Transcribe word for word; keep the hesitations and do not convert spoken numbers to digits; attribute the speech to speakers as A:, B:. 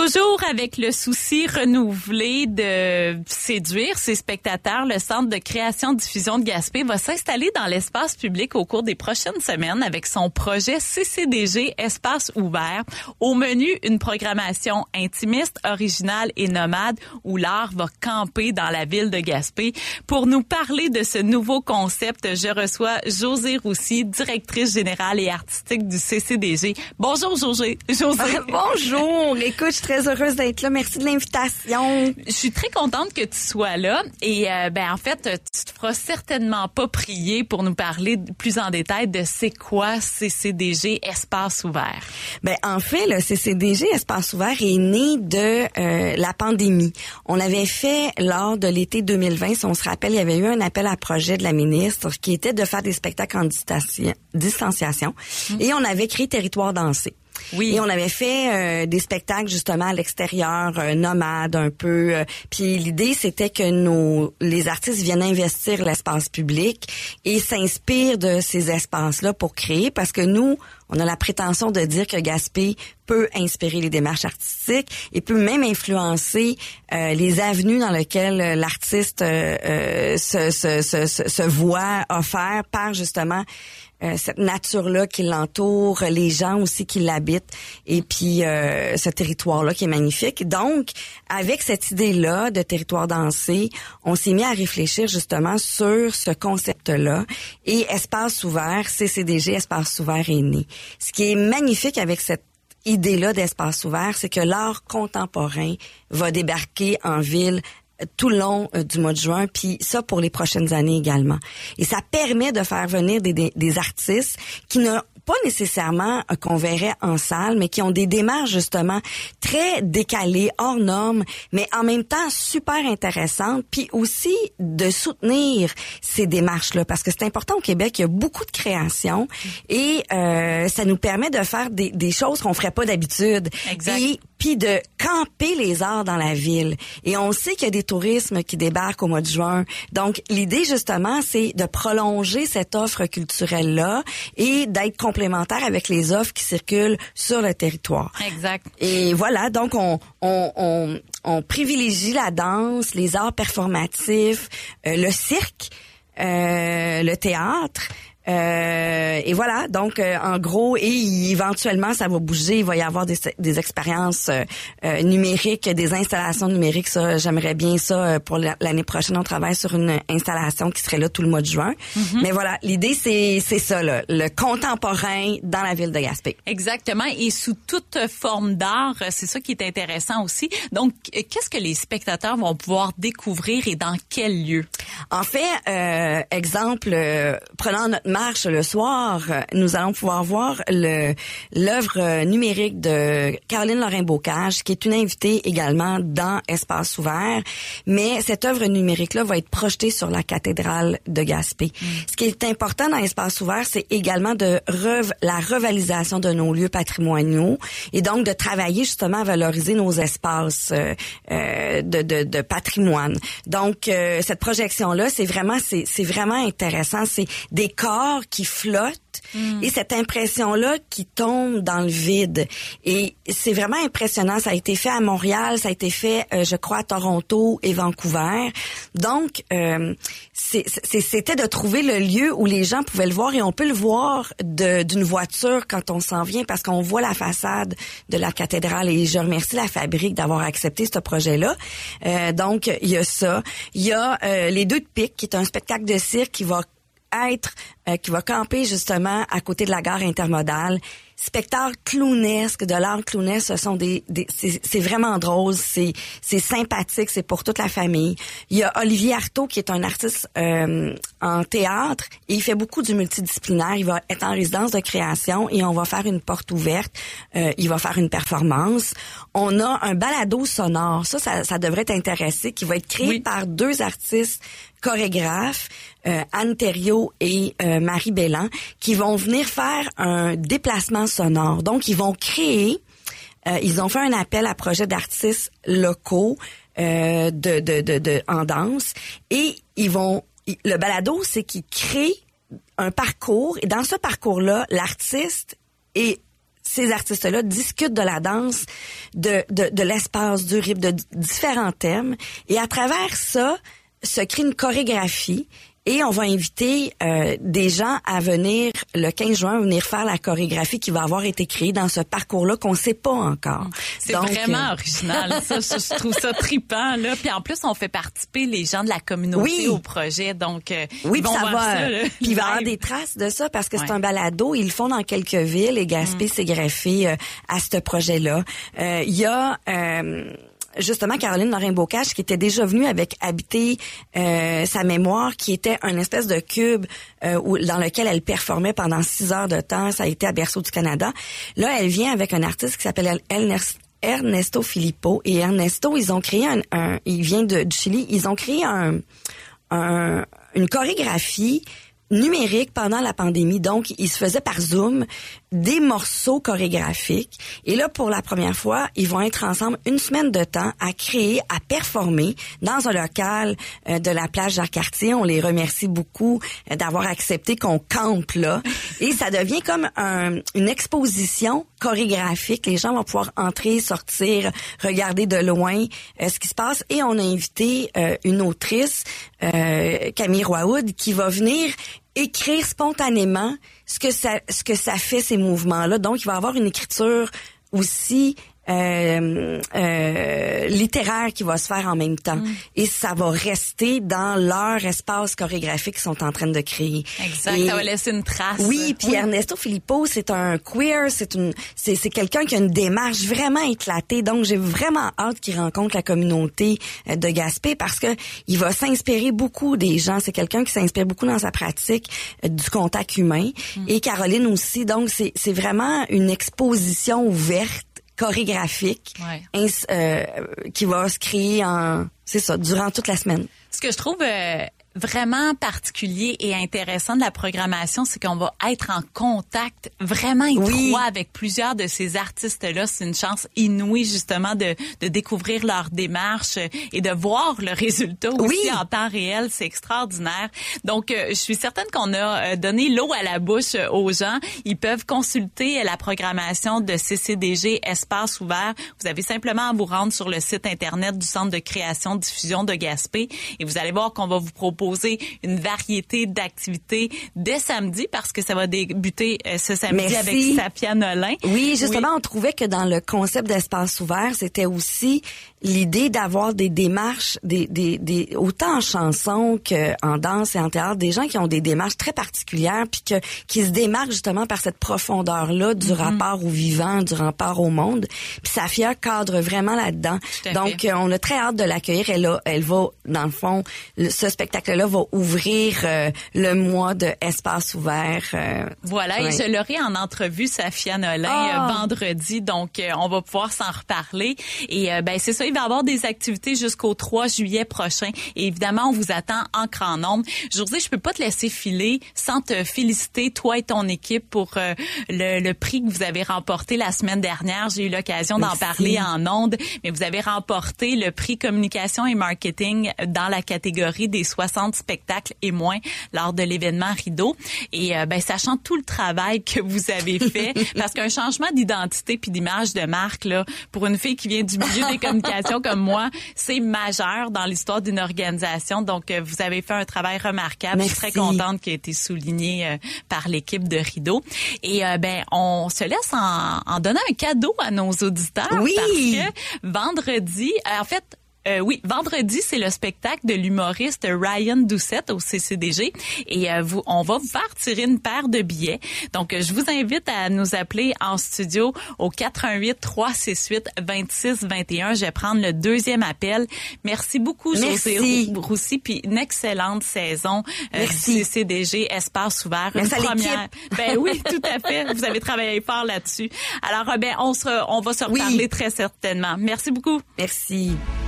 A: Toujours avec le souci renouvelé de séduire ses spectateurs, le Centre de création-diffusion de Gaspé va s'installer dans l'espace public au cours des prochaines semaines avec son projet C C D G Espace ouvert. Au menu, une programmation intimiste, originale et nomade où l'art va camper dans la ville de Gaspé. Pour nous parler de ce nouveau concept, je reçois Josée Roussy, directrice générale et artistique du C C D G. Bonjour Josée. Josée.
B: Bonjour. Écoute, je suis très heureuse d'être là. Merci de l'invitation.
A: Je suis très contente que tu sois là. Et euh, ben en fait, tu te feras certainement pas prier pour nous parler plus en détail de c'est quoi C C D G Espace ouvert.
B: Ben en fait, le C C D G Espace ouvert est né de euh, la pandémie. On l'avait fait lors de l'été deux mille vingt. Si on se rappelle, il y avait eu un appel à projet de la ministre qui était de faire des spectacles en distanciation. distanciation mmh. Et on avait créé Territoire dansé. Oui. Et on avait fait euh, des spectacles justement à l'extérieur, euh, nomades un peu. Euh, puis l'idée c'était que nos les artistes viennent investir l'espace public et s'inspirent de ces espaces-là pour créer, parce que nous, on a la prétention de dire que Gaspé peut inspirer les démarches artistiques et peut même influencer euh, les avenues dans lesquelles l'artiste euh, euh, se, se, se, se, se voit offert par justement Euh, cette nature-là qui l'entoure, les gens aussi qui l'habitent, et puis euh, ce territoire-là qui est magnifique. Donc, avec cette idée-là de territoire dansé, on s'est mis à réfléchir justement sur ce concept-là, et Espace ouvert, C C D G Espace ouvert est né. Ce qui est magnifique avec cette idée-là d'espace ouvert, c'est que l'art contemporain va débarquer en ville tout le long euh, du mois de juin, puis ça pour les prochaines années également. Et ça permet de faire venir des, des, des artistes qui n'ont pas nécessairement euh, qu'on verrait en salle, mais qui ont des démarches justement très décalées, hors normes, mais en même temps super intéressantes, puis aussi de soutenir ces démarches-là, parce que c'est important au Québec, il y a beaucoup de créations et euh, ça nous permet de faire des, des choses qu'on ferait pas d'habitude.
A: Exact.
B: Et puis de camper les arts dans la ville. Et on sait qu'il y a des tourismes qui débarquent au mois de juin. Donc, l'idée, justement, c'est de prolonger cette offre culturelle-là et d'être complémentaire avec les offres qui circulent sur le territoire.
A: Exact.
B: Et voilà, donc on, on, on, on privilégie la danse, les arts performatifs, euh, le cirque, euh, le théâtre. Euh, et voilà, donc euh, en gros, et éventuellement ça va bouger, il va y avoir des, des expériences euh, euh, numériques, des installations numériques. Ça, j'aimerais bien ça euh, pour l'année prochaine. On travaille sur une installation qui serait là tout le mois de juin. Mm-hmm. Mais voilà, l'idée c'est c'est ça, là, le contemporain dans la ville de Gaspé.
A: Exactement, et sous toute forme d'art, c'est ça qui est intéressant aussi. Donc, qu'est-ce que les spectateurs vont pouvoir découvrir et dans quel lieu?
B: En fait, euh, exemple, euh, prenant notre marche le soir, nous allons pouvoir voir le l'œuvre numérique de Caroline Lorrain-Bocage, qui est une invitée également dans Espace ouvert. Mais cette œuvre numérique-là va être projetée sur la cathédrale de Gaspé. Mm. Ce qui est important dans Espace ouvert, c'est également de rev- la revalorisation de nos lieux patrimoniaux et donc de travailler justement à valoriser nos espaces euh, euh, de, de, de patrimoine. Donc, euh, cette projection-là, c'est vraiment, c'est, c'est vraiment intéressant. C'est des corps qui flotte mm. et cette impression-là qui tombe dans le vide. Et c'est vraiment impressionnant. Ça a été fait à Montréal, ça a été fait, euh, je crois, à Toronto et Vancouver. Donc, euh, c'est, c'est, c'était de trouver le lieu où les gens pouvaient le voir, et on peut le voir de, d'une voiture quand on s'en vient, parce qu'on voit la façade de la cathédrale. Et je remercie la Fabrique d'avoir accepté ce projet-là. Euh, donc, il y a ça. Il y a euh, Les Deux de Pique, qui est un spectacle de cirque qui va être euh, qui va camper justement à côté de la gare intermodale. Spectacle clownesque, de l'art clownesque, ce sont des, des c'est, c'est vraiment drôle, c'est c'est sympathique, c'est pour toute la famille. Il y a Olivier Artaud qui est un artiste euh, en théâtre, et il fait beaucoup du multidisciplinaire. Il va être en résidence de création et on va faire une porte ouverte. Euh, il va faire une performance. On a un balado sonore, ça, ça, ça devrait t'intéresser, qui va être créé oui. par deux artistes chorégraphes, euh, Anne Thériault et euh, Marie Bellan, qui vont venir faire un déplacement sonore. Donc, ils vont créer, euh, ils ont fait un appel à projets d'artistes locaux euh, de, de, de, de, en danse, et ils vont, le balado, c'est qu'ils créent un parcours, et dans ce parcours-là, l'artiste est ces artistes-là discutent de la danse, de, de, de l'espace, du rythme, de d- différents thèmes. Et à travers ça, se crée une chorégraphie. Et on va inviter euh, des gens à venir le quinze juin, venir faire la chorégraphie qui va avoir été créée dans ce parcours-là qu'on sait pas encore.
A: C'est
B: Donc,
A: vraiment
B: euh...
A: original. Ça, je, je trouve ça trippant là. Puis en plus, on fait participer les gens de la communauté
B: oui.
A: au projet. Donc, euh,
B: oui,
A: ils vont
B: ça
A: voir
B: va.
A: ça. Là,
B: puis il va y avoir des traces de ça parce que
A: ouais.
B: c'est un balado. Ils le font dans quelques villes et Gaspé mm. s'est greffé euh, à ce projet-là. Il euh, y a euh, justement Caroline Lorrain-Bocage qui était déjà venue avec Habiter euh, sa mémoire, qui était un espèce de cube euh, où, dans lequel elle performait pendant six heures de temps. Ça a été à Berceau du Canada. Là, elle vient avec un artiste qui s'appelle Ernest Ernesto Filippo. Et Ernesto, ils ont créé un, un il vient de, du Chili, ils ont créé un, un une chorégraphie numérique pendant la pandémie. Donc, il se faisait par Zoom des morceaux chorégraphiques. Et là, pour la première fois, ils vont être ensemble une semaine de temps à créer, à performer dans un local euh, de la plage Jacques-Cartier. On les remercie beaucoup euh, d'avoir accepté qu'on campe là. Et ça devient comme un, une exposition chorégraphique. Les gens vont pouvoir entrer, sortir, regarder de loin euh, ce qui se passe. Et on a invité euh, une autrice, euh, Camille Roiwood, qui va venir écrire spontanément ce que ça ce que ça fait, ces mouvements-là. Donc, il va y avoir une écriture aussi euh, euh, littéraire qui va se faire en même temps. Mm. Et ça va rester dans leur espace chorégraphique qu'ils sont en train de créer.
A: Exact,
B: et,
A: ça va laisser une trace.
B: Oui, puis oui. Ernesto Filippo, c'est un queer, c'est une c'est c'est quelqu'un qui a une démarche vraiment éclatée. Donc, j'ai vraiment hâte qu'il rencontre la communauté de Gaspé parce que il va s'inspirer beaucoup des gens. C'est quelqu'un qui s'inspire beaucoup dans sa pratique euh, du contact humain. Mm. Et Caroline aussi. Donc, c'est c'est vraiment une exposition ouverte, chorégraphique,
A: ouais.
B: ins, euh, qui va se créer en, c'est ça, durant toute la semaine.
A: Ce que je trouve euh, vraiment particulier et intéressant de la programmation, c'est qu'on va être en contact vraiment étroit
B: oui.
A: avec plusieurs de ces artistes-là. C'est une chance inouïe justement de, de découvrir leur démarche et de voir le résultat aussi
B: oui.
A: en temps réel. C'est extraordinaire. Donc, euh, je suis certaine qu'on a donné l'eau à la bouche aux gens. Ils peuvent consulter la programmation de C C D G Espace Ouvert. Vous avez simplement à vous rendre sur le site Internet du Centre de création diffusion de Gaspé et vous allez voir qu'on va vous proposer une variété d'activités dès samedi parce que ça va débuter euh, ce samedi
B: Merci.
A: avec Safia Nolin.
B: Oui, justement,
A: oui.
B: on trouvait que dans le concept d'espace ouvert, c'était aussi l'idée d'avoir des démarches, des, des, des autant en chanson qu'en danse et en théâtre, des gens qui ont des démarches très particulières puis que qui se démarquent justement par cette profondeur-là du mm-hmm. rapport au vivant, du rapport au monde. Puis Safia cadre vraiment là-dedans. Donc, euh, on a très hâte de l'accueillir. Elle, a, elle va, dans le fond, le, ce spectacle-là va ouvrir euh, le mois de Espace ouvert. Euh,
A: voilà, ouais. Et je l'aurai en entrevue, Safia Nolin, oh. euh, vendredi. Donc, euh, on va pouvoir s'en reparler. Et euh, ben c'est ça, il va y avoir des activités jusqu'au trois juillet prochain. Et évidemment, on vous attend en grand nombre. Josée, je peux pas te laisser filer sans te féliciter, toi et ton équipe, pour euh, le, le prix que vous avez remporté la semaine dernière. J'ai eu l'occasion d'en parler en ondes, mais vous avez remporté le prix communication et marketing dans la catégorie des soixante spectacles et moins lors de l'événement Rideau. Et euh, ben sachant tout le travail que vous avez fait, parce qu'un changement d'identité puis d'image de marque là, pour une fille qui vient du milieu des communications comme moi, c'est majeur dans l'histoire d'une organisation. Donc euh, vous avez fait un travail remarquable.
B: Merci.
A: Je suis très contente qu'il ait été souligné euh, par l'équipe de Rideau. Et euh, ben on se laisse en, en donnant un cadeau à nos auditeurs
B: oui.
A: parce que vendredi, euh, en fait Euh, oui, vendredi, c'est le spectacle de l'humoriste Ryan Doucette au C C D G et euh, vous, on va vous faire tirer une paire de billets. Donc, euh, je vous invite à nous appeler en studio au quatre un huit, trois six huit, deux six deux un. Je vais prendre le deuxième appel. Merci beaucoup, Josée Roussy, puis une excellente saison euh, du C C D G Espace Ouvert.
B: Merci
A: une
B: à
A: première. Ben oui, tout à fait. Vous avez travaillé fort là-dessus. Alors, euh, ben on se, on va se reparler oui. très certainement. Merci beaucoup.
B: Merci.